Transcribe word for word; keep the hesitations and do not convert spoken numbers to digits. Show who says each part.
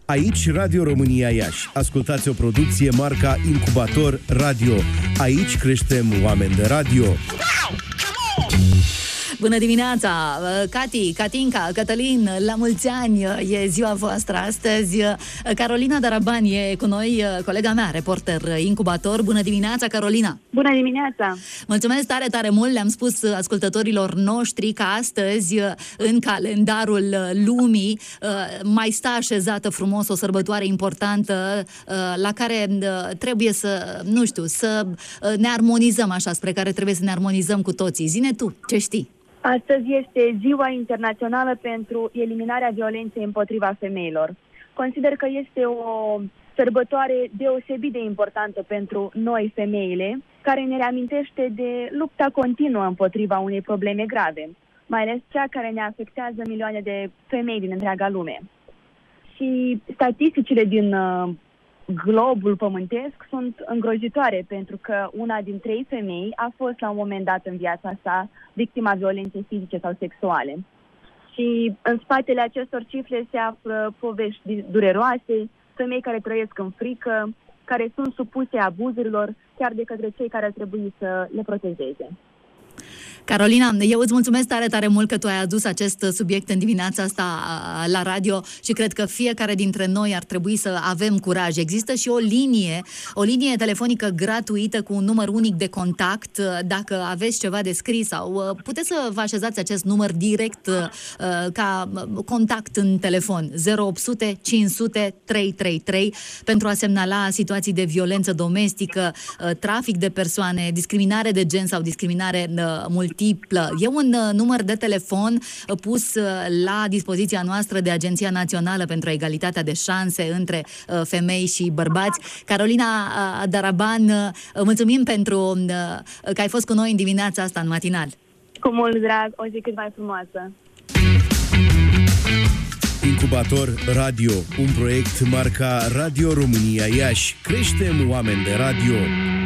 Speaker 1: Aici Radio România Iași. Ascultați o producție marca Incubator Radio. Aici creștem oameni de radio.
Speaker 2: Bună dimineața, Cati, Catinca, Cătălin, la mulți ani, e ziua voastră astăzi. Carolina Daraban e cu noi, colega mea, reporter Incubator. Bună dimineața, Carolina!
Speaker 3: Bună dimineața!
Speaker 2: Mulțumesc tare, tare mult, le-am spus ascultătorilor noștri că astăzi, în calendarul lumii, mai stă așezată frumos o sărbătoare importantă la care trebuie să, nu știu, să ne armonizăm așa, spre care trebuie să ne armonizăm cu toții. Zi-ne tu, ce știi?
Speaker 3: Astăzi este Ziua Internațională pentru eliminarea violenței împotriva femeilor. Consider că este o sărbătoare deosebit de importantă pentru noi, femeile, care ne reamintește de lupta continuă împotriva unei probleme grave, mai ales cea care ne afectează milioane de femei din întreaga lume. Și statisticile din uh, globul pământesc sunt îngrozitoare, pentru că una din trei femei a fost la un moment dat în viața sa victima violenței fizice sau sexuale. Și în spatele acestor cifre se află povești dureroase, femei care trăiesc în frică, care sunt supuse abuzurilor, chiar de către cei care ar trebui să le protejeze.
Speaker 2: Carolina, eu îți mulțumesc tare, tare mult că tu ai adus acest subiect în dimineața asta la radio și cred că fiecare dintre noi ar trebui să avem curaj. Există și o linie, o linie telefonică gratuită cu un număr unic de contact. Dacă aveți ceva de scris sau puteți să vă așezați acest număr direct ca contact în telefon zero opt sute cinci sute trei trei trei pentru a semnala situații de violență domestică, trafic de persoane, discriminare de gen sau discriminare multiplă. E un uh, număr de telefon uh, pus uh, la dispoziția noastră de Agenția Națională pentru Egalitatea de Șanse între uh, femei și bărbați. Carolina uh, Daraban, uh, mulțumim pentru uh, că ai fost cu noi în dimineața asta, în matinal.
Speaker 3: Cu mult drag, o zi cât mai frumoasă.
Speaker 1: Incubator Radio, un proiect marca Radio România Iași. Creștem oameni de radio.